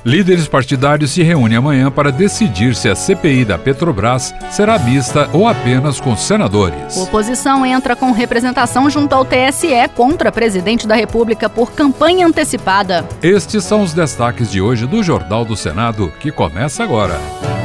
Líderes partidários se reúnem amanhã para decidir se a CPI da Petrobras será mista ou apenas com senadores. Oposição entra com representação junto ao TSE contra presidente da República por campanha antecipada. Estes são os destaques de hoje do Jornal do Senado, que começa agora.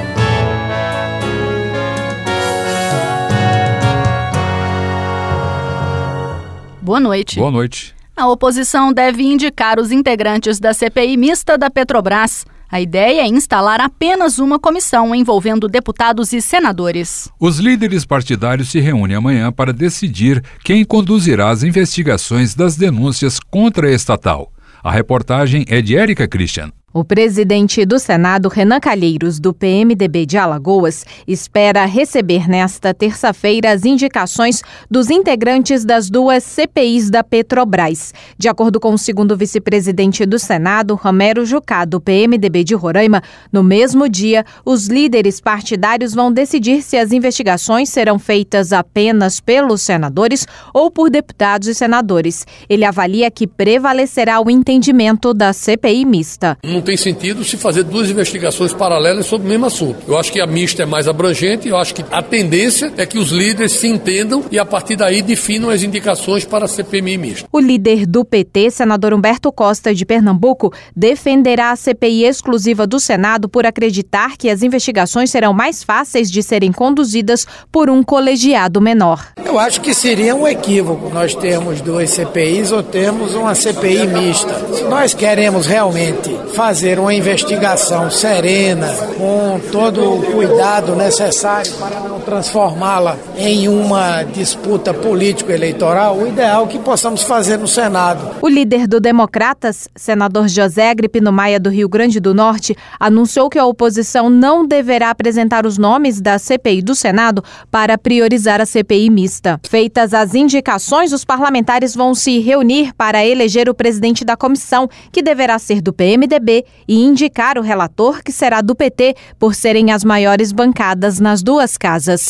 Boa noite. Boa noite. A oposição deve indicar os integrantes da CPI mista da Petrobras. A ideia é instalar apenas uma comissão envolvendo deputados e senadores. Os líderes partidários se reúnem amanhã para decidir quem conduzirá as investigações das denúncias contra a estatal. A reportagem é de Érica Christian. O presidente do Senado, Renan Calheiros, do PMDB de Alagoas, espera receber nesta terça-feira as indicações dos integrantes das duas CPIs da Petrobras. De acordo com o segundo vice-presidente do Senado, Romero Jucá, do PMDB de Roraima, no mesmo dia, os líderes partidários vão decidir se as investigações serão feitas apenas pelos senadores ou por deputados e senadores. Ele avalia que prevalecerá o entendimento da CPI mista. Não tem sentido se fazer duas investigações paralelas sobre o mesmo assunto. Eu acho que a mista é mais abrangente, eu acho que a tendência é que os líderes se entendam e a partir daí definam as indicações para a CPI mista. O líder do PT, senador Humberto Costa, de Pernambuco, defenderá a CPI exclusiva do Senado por acreditar que as investigações serão mais fáceis de serem conduzidas por um colegiado menor. Eu acho que seria um equívoco nós termos duas CPIs ou termos uma CPI mista. Se nós queremos realmente fazer uma investigação serena, com todo o cuidado necessário para não transformá-la em uma disputa político-eleitoral, o ideal é que possamos fazer no Senado. O líder do Democratas, senador José Agripino Maia, do Rio Grande do Norte, anunciou que a oposição não deverá apresentar os nomes da CPI do Senado para priorizar a CPI mista. Feitas as indicações, os parlamentares vão se reunir para eleger o presidente da comissão, que deverá ser do PMDB, e indicar o relator, que será do PT, por serem as maiores bancadas nas duas casas.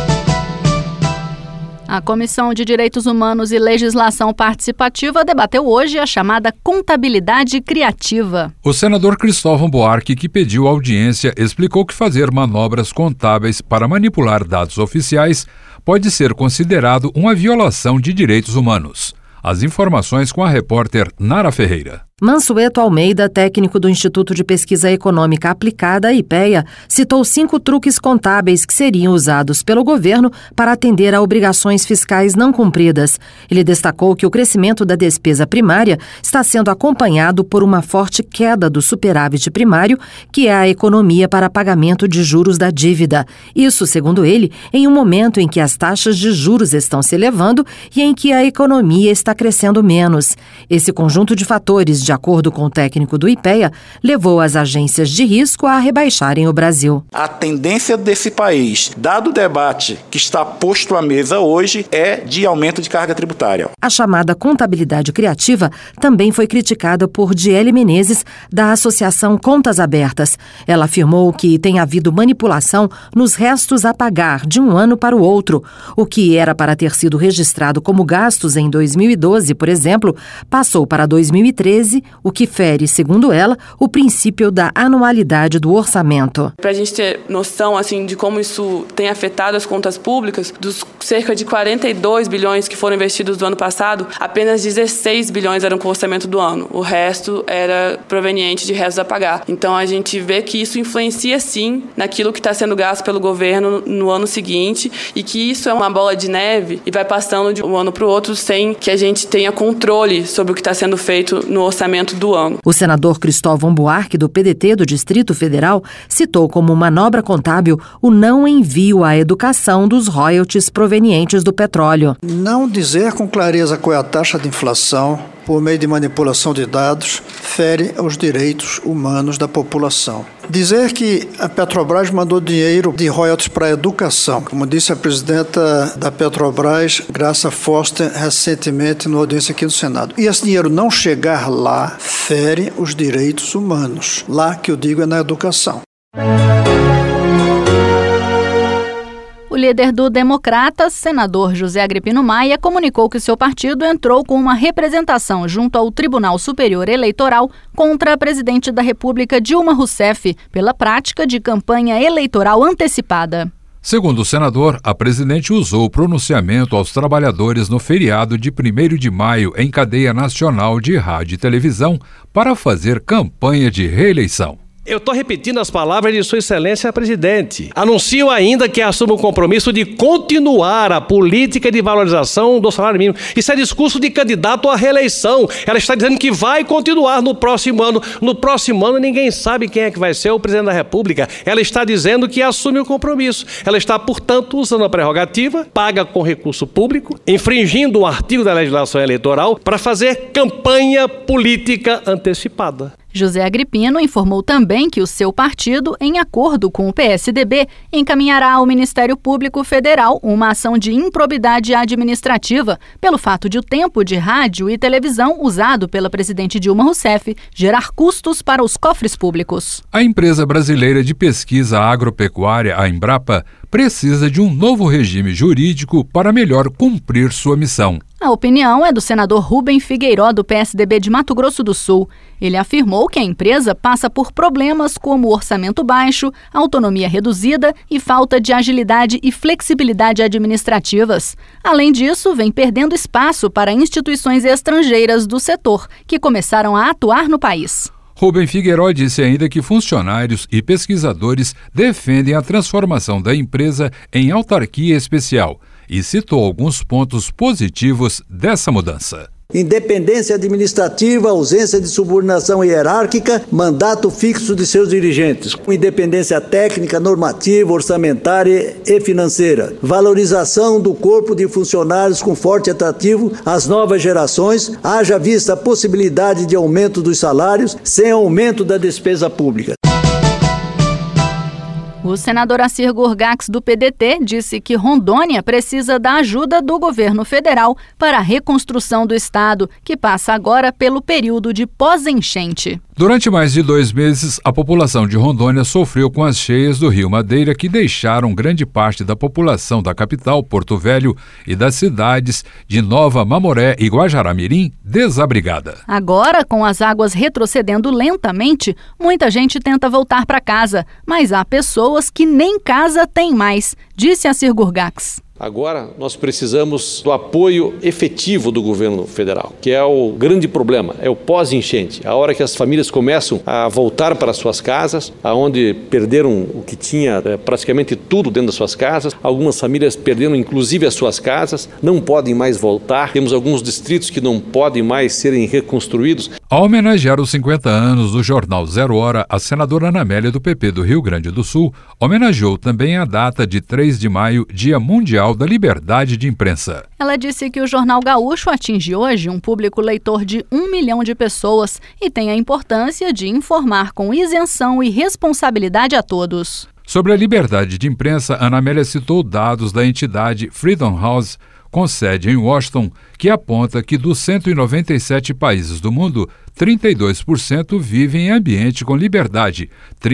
A Comissão de Direitos Humanos e Legislação Participativa debateu hoje a chamada contabilidade criativa. O senador Cristóvão Buarque, que pediu audiência, explicou que fazer manobras contábeis para manipular dados oficiais pode ser considerado uma violação de direitos humanos. As informações com a repórter Nara Ferreira. Mansueto Almeida, técnico do Instituto de Pesquisa Econômica Aplicada, IPEA, citou 5 truques contábeis que seriam usados pelo governo para atender a obrigações fiscais não cumpridas. Ele destacou que o crescimento da despesa primária está sendo acompanhado por uma forte queda do superávit primário, que é a economia para pagamento de juros da dívida. Isso, segundo ele, em um momento em que as taxas de juros estão se elevando e em que a economia está crescendo menos. Esse conjunto de fatores, de acordo com o técnico do IPEA, levou as agências de risco a rebaixarem o Brasil. A tendência desse país, dado o debate que está posto à mesa hoje, é de aumento de carga tributária. A chamada contabilidade criativa também foi criticada por Diele Menezes, da Associação Contas Abertas. Ela afirmou que tem havido manipulação nos restos a pagar de um ano para o outro. O que era para ter sido registrado como gastos em 2012, por exemplo, passou para 2013, o que fere, segundo ela, o princípio da anualidade do orçamento. Para a gente ter noção de como isso tem afetado as contas públicas, dos cerca de 42 bilhões que foram investidos no ano passado, apenas 16 bilhões eram com o orçamento do ano. O resto era proveniente de restos a pagar. Então a gente vê que isso influencia sim naquilo que está sendo gasto pelo governo no ano seguinte e que isso é uma bola de neve e vai passando de um ano para o outro sem que a gente tenha controle sobre o que está sendo feito no orçamento do ano. O senador Cristóvão Buarque, do PDT do Distrito Federal, citou como manobra contábil o não envio à educação dos royalties provenientes do petróleo. Não dizer com clareza qual é a taxa de inflação por meio de manipulação de dados fere aos direitos humanos da população. Dizer que a Petrobras mandou dinheiro de royalties para a educação, como disse a presidenta da Petrobras, Graça Foster, recentemente numa audiência aqui no Senado. E esse dinheiro não chegar lá fere os direitos humanos. Lá que eu digo é na educação. O O líder do Democratas, senador José Agripino Maia, comunicou que seu partido entrou com uma representação junto ao Tribunal Superior Eleitoral contra a presidente da República, Dilma Rousseff, pela prática de campanha eleitoral antecipada. Segundo o senador, a presidente usou o pronunciamento aos trabalhadores no feriado de 1º de maio em cadeia nacional de rádio e televisão para fazer campanha de reeleição. Eu estou repetindo as palavras de Sua Excelência Presidente. Anuncio ainda que assume o compromisso de continuar a política de valorização do salário mínimo. Isso é discurso de candidato à reeleição. Ela está dizendo que vai continuar no próximo ano. No próximo ano ninguém sabe quem é que vai ser o presidente da República. Ela está dizendo que assume o compromisso. Ela está, portanto, usando a prerrogativa, paga com recurso público, infringindo o artigo da legislação eleitoral para fazer campanha política antecipada. José Agripino informou também que o seu partido, em acordo com o PSDB, encaminhará ao Ministério Público Federal uma ação de improbidade administrativa pelo fato de o tempo de rádio e televisão usado pela presidente Dilma Rousseff gerar custos para os cofres públicos. A empresa brasileira de pesquisa agropecuária, a Embrapa, precisa de um novo regime jurídico para melhor cumprir sua missão. A opinião é do senador Rubem Figueiró, do PSDB de Mato Grosso do Sul. Ele afirmou que a empresa passa por problemas como orçamento baixo, autonomia reduzida e falta de agilidade e flexibilidade administrativas. Além disso, vem perdendo espaço para instituições estrangeiras do setor, que começaram a atuar no país. Rubem Figueiró disse ainda que funcionários e pesquisadores defendem a transformação da empresa em autarquia especial e citou alguns pontos positivos dessa mudança. Independência administrativa, ausência de subordinação hierárquica, mandato fixo de seus dirigentes, independência técnica, normativa, orçamentária e financeira, valorização do corpo de funcionários com forte atrativo às novas gerações, haja vista a possibilidade de aumento dos salários sem aumento da despesa pública. O senador Assir Gurgax, do PDT, disse que Rondônia precisa da ajuda do governo federal para a reconstrução do estado, que passa agora pelo período de pós-enchente. Durante mais de 2 meses, a população de Rondônia sofreu com as cheias do Rio Madeira, que deixaram grande parte da população da capital, Porto Velho, e das cidades de Nova Mamoré e Guajará-Mirim desabrigada. Agora, com as águas retrocedendo lentamente, muita gente tenta voltar para casa, mas há pessoas que nem casa têm mais, disse Assir Gurgax. Agora nós precisamos do apoio efetivo do governo federal, que é o grande problema, é o pós-enchente, a hora que as famílias começam a voltar para suas casas, aonde perderam o que tinha praticamente tudo dentro das suas casas, algumas famílias perderam inclusive as suas casas, não podem mais voltar, temos alguns distritos que não podem mais serem reconstruídos. Ao homenagear os 50 anos do jornal Zero Hora, a senadora Ana Amélia, do PP do Rio Grande do Sul, homenageou também a data de 3 de maio, Dia Mundial da Liberdade de Imprensa. Ela disse que o Jornal Gaúcho atinge hoje um público leitor de 1 milhão de pessoas e tem a importância de informar com isenção e responsabilidade a todos. Sobre a liberdade de imprensa, Ana Amélia citou dados da entidade Freedom House, com sede em Washington, que aponta que dos 197 países do mundo, 32% vivem em ambiente com liberdade,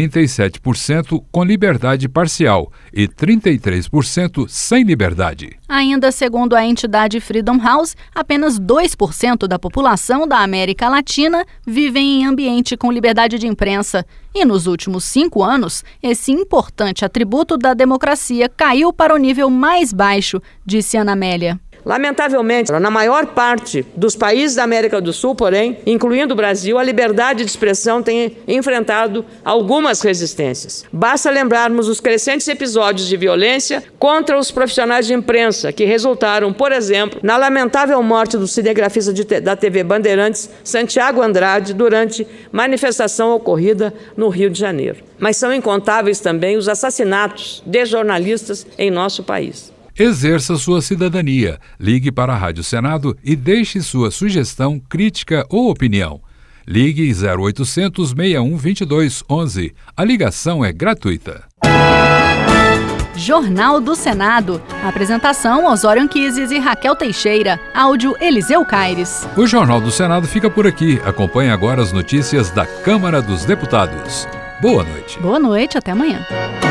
37% com liberdade parcial e 33% sem liberdade. Ainda segundo a entidade Freedom House, apenas 2% da população da América Latina vivem em ambiente com liberdade de imprensa. E nos últimos 5 anos, esse importante atributo da democracia caiu para o nível mais baixo, disse Ana Amélia. Lamentavelmente, na maior parte dos países da América do Sul, porém, incluindo o Brasil, a liberdade de expressão tem enfrentado algumas resistências. Basta lembrarmos os crescentes episódios de violência contra os profissionais de imprensa, que resultaram, por exemplo, na lamentável morte do cinegrafista da TV Bandeirantes, Santiago Andrade, durante manifestação ocorrida no Rio de Janeiro. Mas são incontáveis também os assassinatos de jornalistas em nosso país. Exerça sua cidadania. Ligue para a Rádio Senado e deixe sua sugestão, crítica ou opinião. Ligue 0800 61 22 11. A ligação é gratuita. Jornal do Senado. Apresentação: Osório Anquises e Raquel Teixeira. Áudio: Eliseu Caires. O Jornal do Senado fica por aqui. Acompanhe agora as notícias da Câmara dos Deputados. Boa noite. Boa noite, até amanhã.